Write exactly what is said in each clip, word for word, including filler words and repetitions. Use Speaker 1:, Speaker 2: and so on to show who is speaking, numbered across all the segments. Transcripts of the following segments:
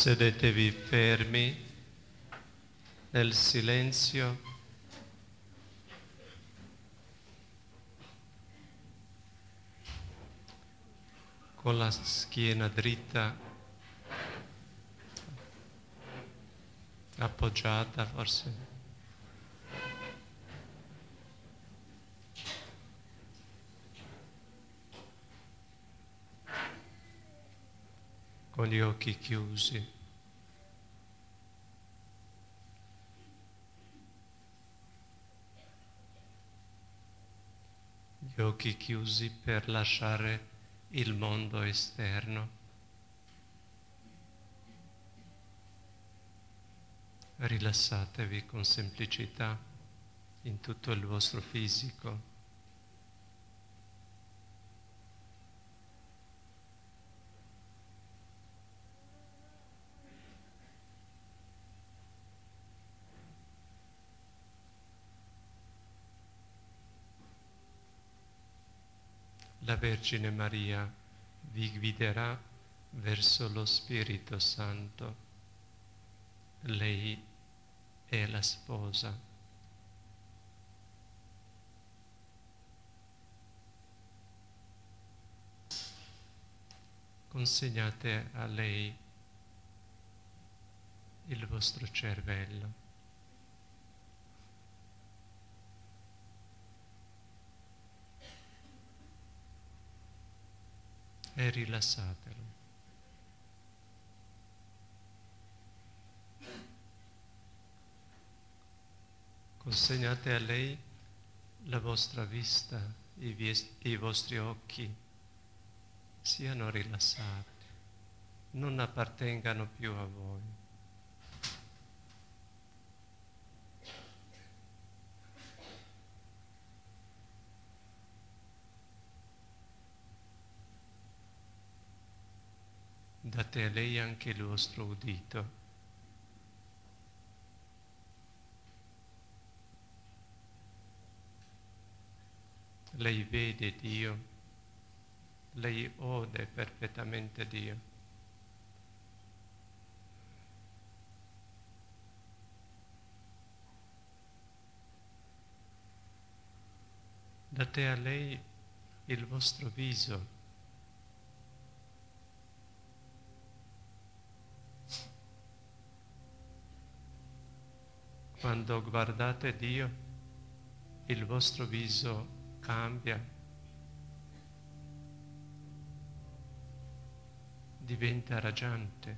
Speaker 1: Sedetevi fermi nel silenzio, con la schiena dritta, appoggiata forse. Con gli occhi chiusi. Gli occhi chiusi per lasciare il mondo esterno. Rilassatevi con semplicità in tutto il vostro fisico. La Vergine Maria vi guiderà verso lo Spirito Santo. Lei è la sposa. Consegnate a lei il vostro cervello. E rilassatelo. Consegnate a lei la vostra vista, i, vies- i vostri occhi. Siano rilassati, non appartengano più a voi. Date a lei anche il vostro udito. Lei vede Dio, lei ode perfettamente Dio. Date a lei il vostro viso. Quando guardate Dio, il vostro viso cambia, diventa raggiante.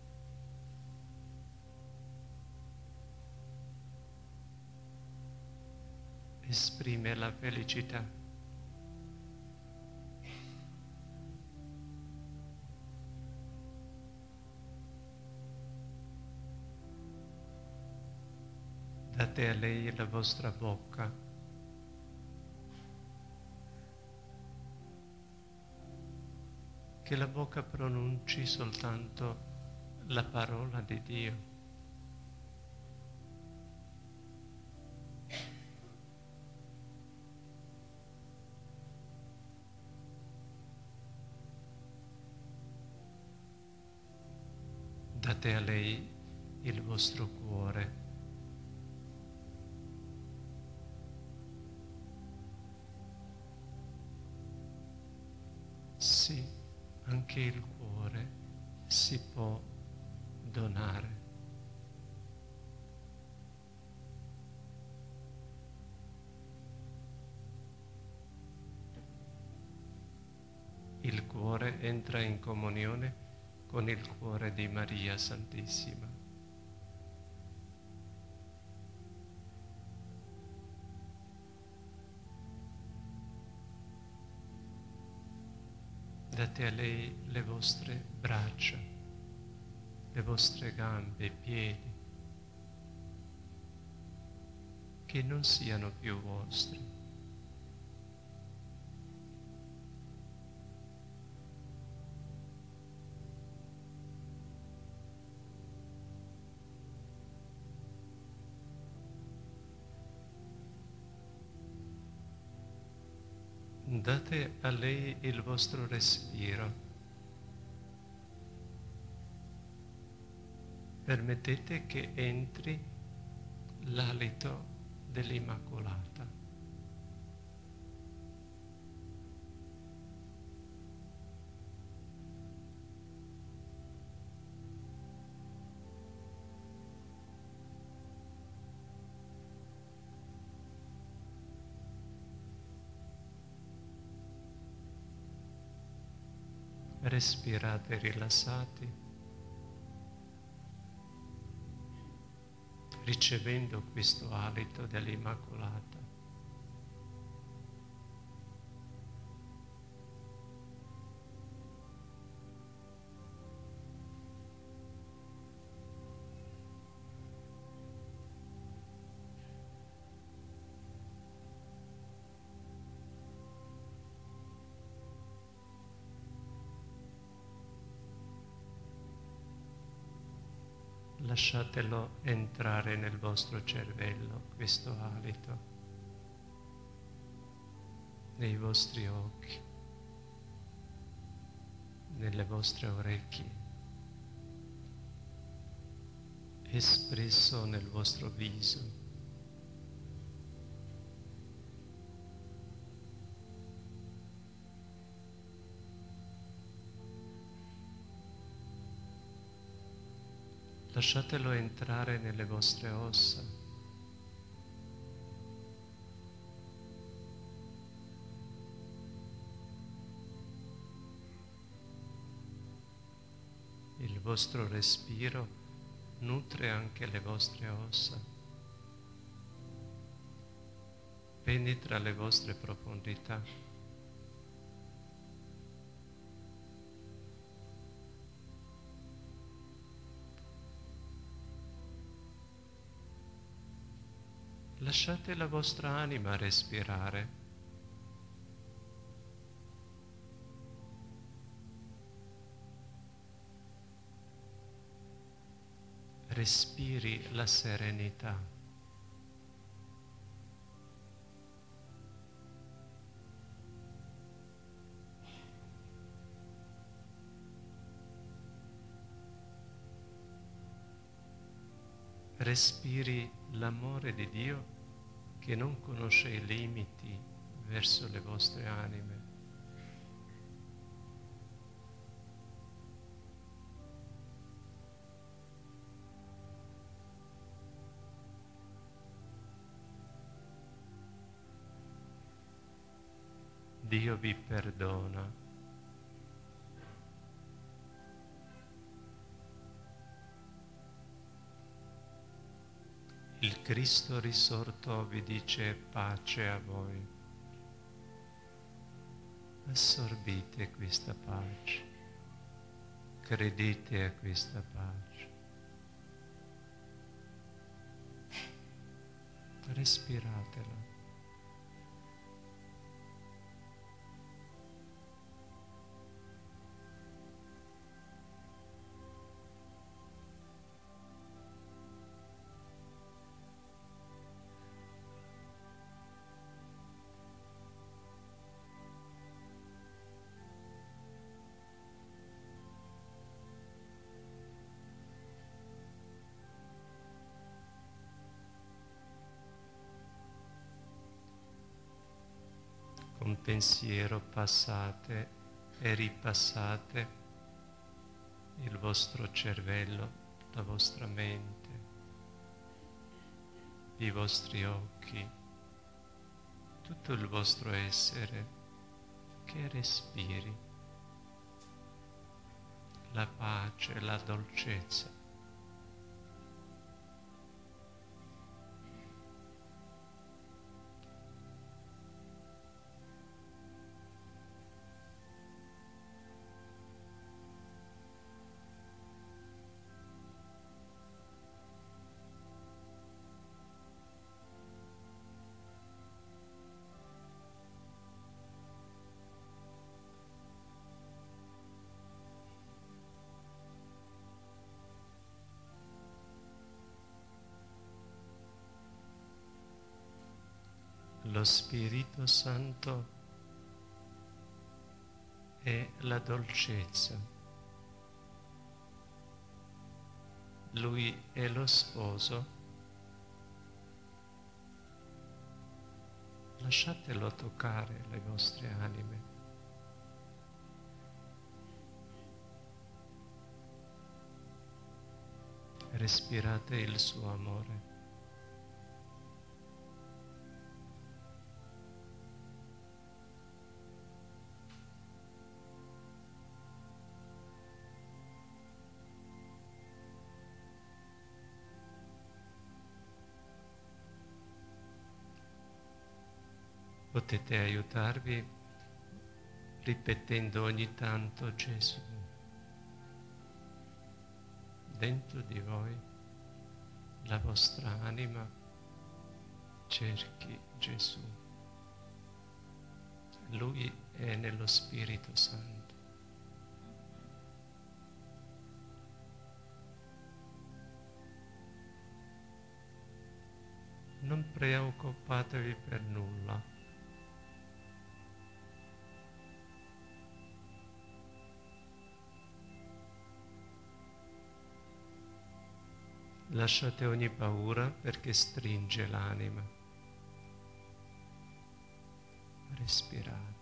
Speaker 1: Esprime la felicità. Date a lei la vostra bocca. Che la bocca pronunci soltanto la parola di Dio. Date a lei il vostro cuore. Sì. Anche il cuore si può donare. Il cuore entra in comunione con il cuore di Maria Santissima. Date a lei le vostre braccia, le vostre gambe, i piedi, che non siano più vostri. Date a lei il vostro respiro. permettete che entri l'alito dell'Immacolata. Respirate rilassati, ricevendo questo alito dell'Immacolata. Lasciatelo entrare nel vostro cervello, questo alito, nei vostri occhi, nelle vostre orecchie, espresso nel vostro viso. Lasciatelo entrare nelle vostre ossa. Il vostro respiro nutre anche le vostre ossa, penetra le vostre profondità. Lasciate la vostra anima respirare. Respiri la serenità. Respiri l'amore di Dio che non conosce i limiti verso le vostre anime. Dio vi perdona. Il Cristo risorto vi dice pace a voi. Assorbite questa pace, credete a questa pace. Respiratela. Con pensiero passate e ripassate il vostro cervello, la vostra mente, i vostri occhi, tutto il vostro essere che respiri la pace, la dolcezza. Lo Spirito Santo è la dolcezza Lui è lo sposo, lasciatelo toccare le vostre anime. Respirate il suo amore. Potete aiutarvi ripetendo ogni tanto Gesù. Dentro di voi, la vostra anima cerchi Gesù. Lui è nello Spirito Santo. Non preoccupatevi per nulla. Lasciate ogni paura perché stringe l'anima. Respirate.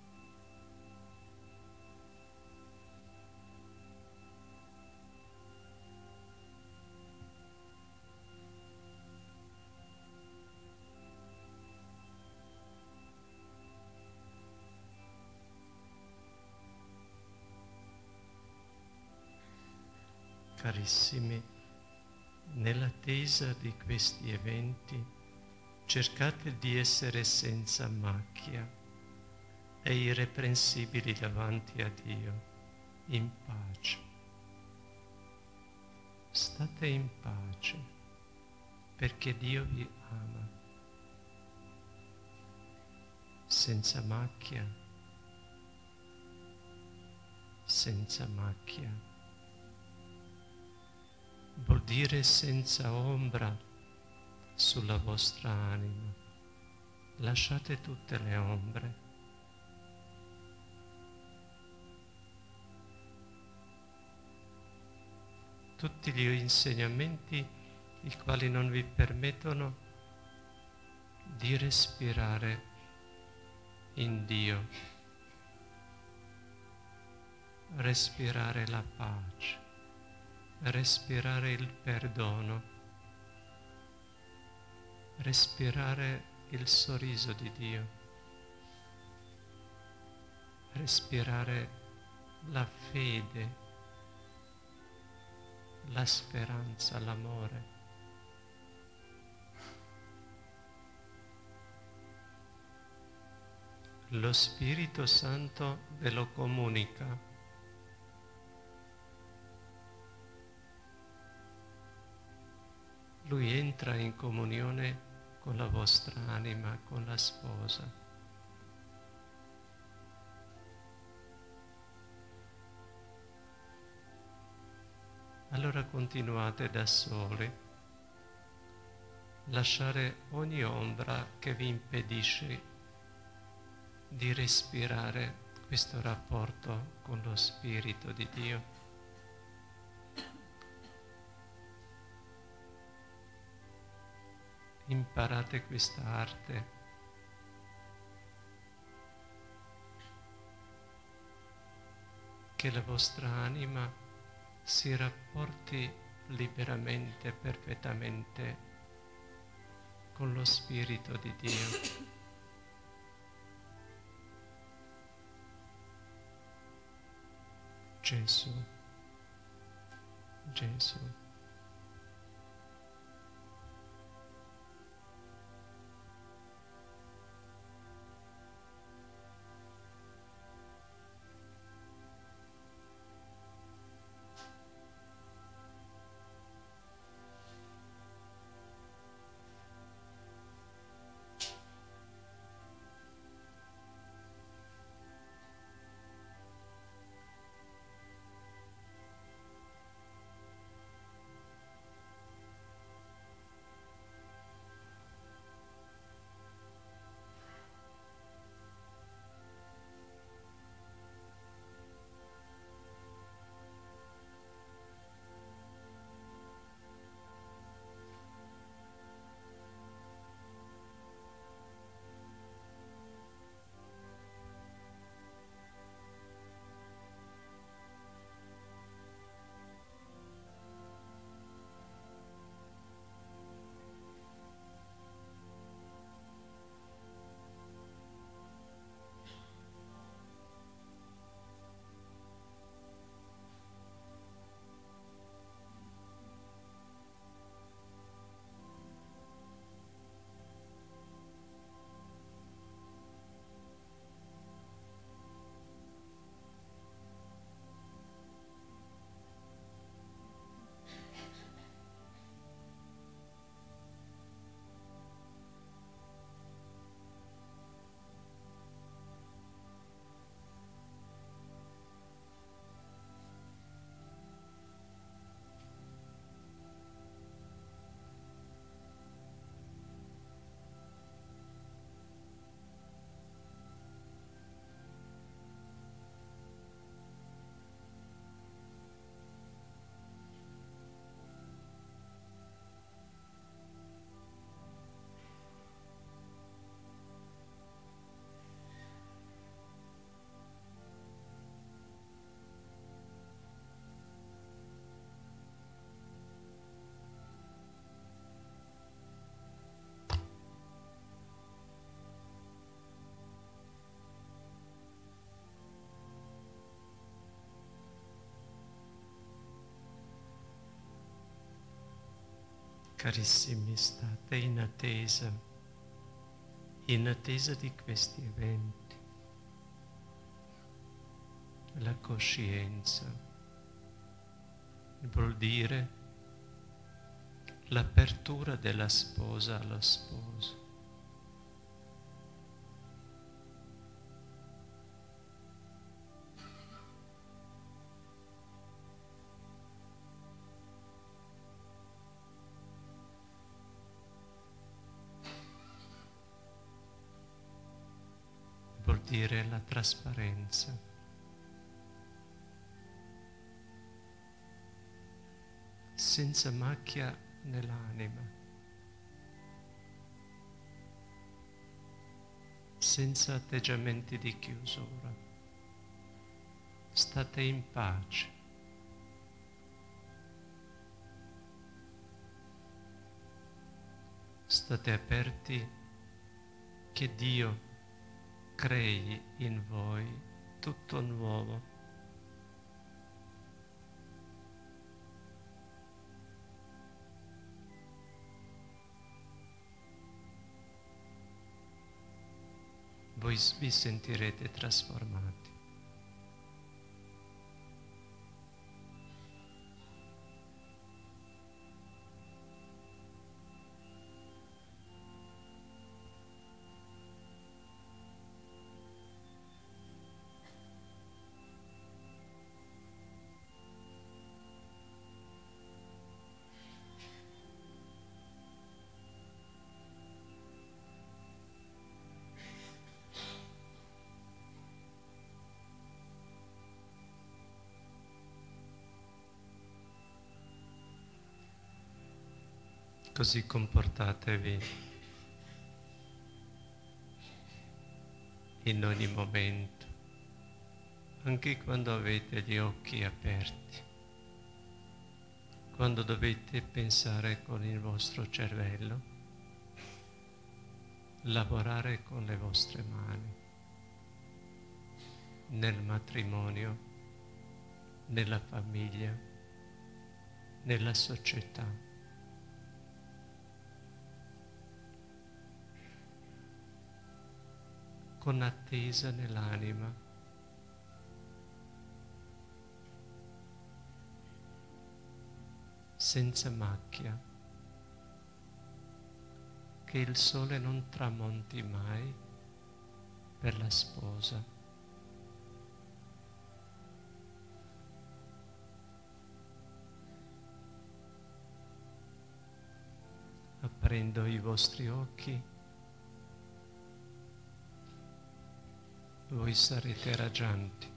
Speaker 1: Carissimi, nell'attesa di questi eventi, cercate di essere senza macchia e irreprensibili davanti a Dio, in pace. State in pace, perché Dio vi ama. Senza macchia, senza macchia. Vuol dire senza ombra sulla vostra anima. Lasciate tutte le ombre. Tutti gli insegnamenti i quali non vi permettono di respirare in Dio, respirare la pace, respirare il perdono, respirare il sorriso di Dio, respirare la fede, la speranza, l'amore. Lo Spirito Santo ve lo comunica. Lui entra in comunione con la vostra anima, con la sposa. Allora continuate da soli, lasciare ogni ombra che vi impedisce di respirare questo rapporto con lo Spirito di Dio. Imparate questa arte. Che la vostra anima si rapporti liberamente, perfettamente con lo Spirito di Dio. Gesù, Gesù. Carissimi, state in attesa, in attesa di questi eventi. La coscienza vuol dire l'apertura della sposa allo sposo. Vuol dire la trasparenza. Senza macchia nell'anima, senza atteggiamenti di chiusura. State in pace. State aperti che Dio crei in voi tutto nuovo. Voi vi sentirete trasformati. Così comportatevi in ogni momento, anche quando avete gli occhi aperti, quando dovete pensare con il vostro cervello, lavorare con le vostre mani, nel matrimonio, nella famiglia, nella società. Con attesa nell'anima, senza macchia, che il sole non tramonti mai per la sposa. Aprendo i vostri occhi, voi sarete raggianti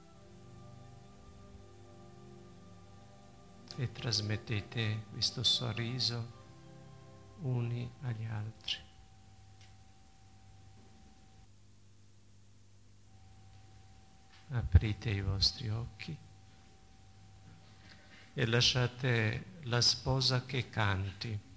Speaker 1: e trasmettete questo sorriso uni agli altri. Aprite i vostri occhi e lasciate la sposa che canti.